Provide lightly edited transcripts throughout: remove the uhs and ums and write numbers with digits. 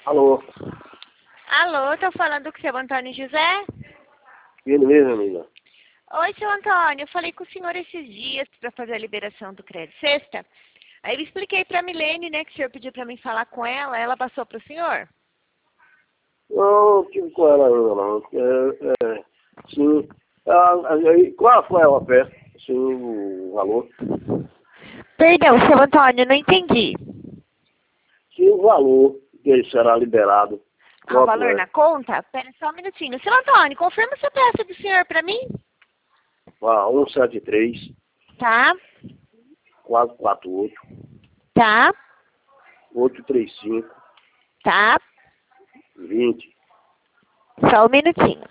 Alô? Alô, tô falando com o seu Antônio José? Ele mesmo, amiga. Oi, seu Antônio, eu falei com o senhor esses dias para fazer a liberação do crédito sexta. Aí eu expliquei pra Milene, né, que o senhor pediu pra mim falar com ela passou pro senhor? Não, tive com ela ainda, não. Sim. Qual foi a oferta? Sim, o valor? Perdão, seu Antônio, não entendi. Sim, o valor que será liberado. O valor na conta? Pera só um minutinho. Seu Antônio, confirma essa peça do senhor pra mim? 173, Tá, 448, tá, 835, tá. 20. Só um minutinho.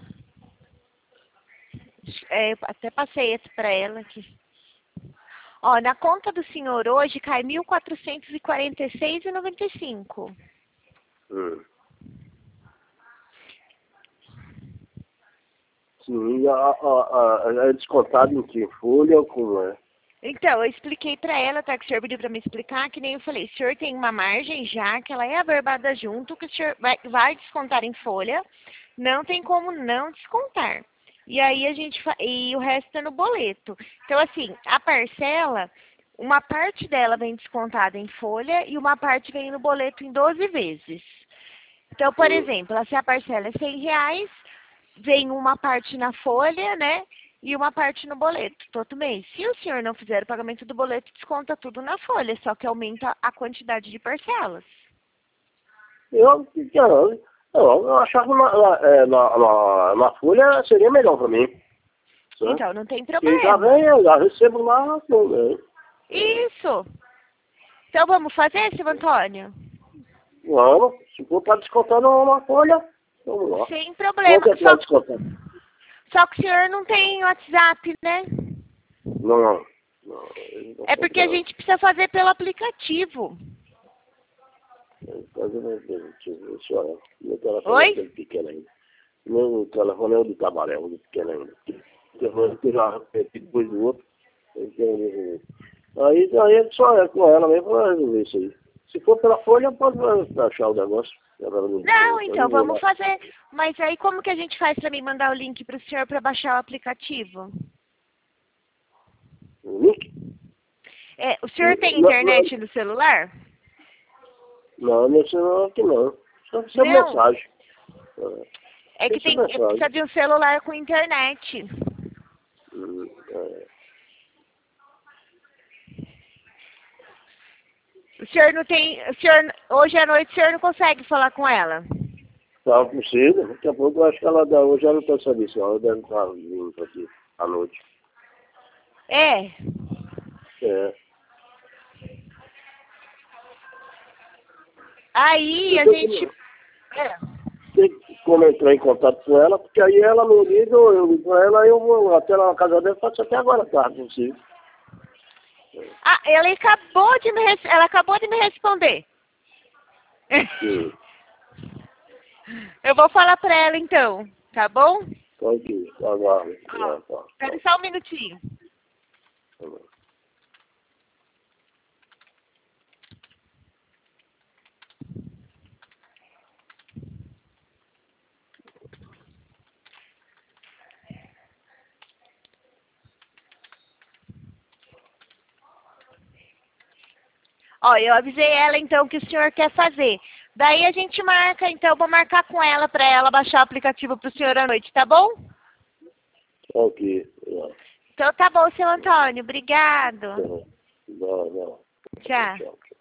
Eu até passei esse pra ela aqui. Ó, na conta do senhor hoje cai 1.446,95. Sim, é descontado em que? Folha ou como é? Então, eu expliquei pra ela, tá? Que o senhor pediu pra me explicar, que nem eu falei. O senhor tem uma margem já, que ela é averbada junto, que o senhor vai descontar em folha. Não tem como não descontar. E aí e o resto é no boleto. Então, assim, a parcela, uma parte dela vem descontada em folha e uma parte vem no boleto em 12 vezes. Então, por exemplo, se a parcela é R$100, vem uma parte na folha, né? E uma parte no boleto, todo mês. Se o senhor não fizer o pagamento do boleto, desconta tudo na folha, só que aumenta a quantidade de parcelas. Eu achava que na folha seria melhor para mim. Né? Então, não tem Quem já problema. vem, eu já recebo lá. Né? Isso. Então, vamos fazer, seu Antônio? Vamos, se for para descontar na folha, vamos lá. Sem problema. Quanto é para descontar? Só que o senhor não tem WhatsApp, né? Não. É porque a gente precisa fazer pelo aplicativo. Meu telefone Oi? é aquele pequeno ainda. Meu telefone é o de trabalho, é o de pequeno ainda. Eu já repeti depois do outro. Aí só é com ela mesmo para resolver isso aí. Se for pela folha, pode achar o negócio. Não, então vamos fazer. Mas aí como que a gente faz para mim mandar o link para o senhor para baixar o aplicativo? O link? O senhor tem internet no celular? Não, meu celular aqui não. Só precisa de Não. mensagem. É que precisa de um celular com internet. O senhor não tem. Hoje à noite o senhor não consegue falar com ela? Tá possível. Daqui a pouco eu acho que hoje ela não está serviço, ela deve estar vindo aqui à noite. É. Aí a gente. Tem como entrar em contato com ela, porque aí ela me liga, eu ligo com ela, eu vou até lá na casa dela, faço até agora tarde, possível. Ela acabou de me responder. Eu vou falar pra ela então, tá bom? Tá aqui, aguardo. Espera só um minutinho. Ó, eu avisei ela então que o senhor quer fazer. Daí a gente marca, então, vou marcar com ela para ela baixar o aplicativo pro senhor à noite, tá bom? Ok. Então tá bom, seu Antônio. Obrigado. Não. Tchau.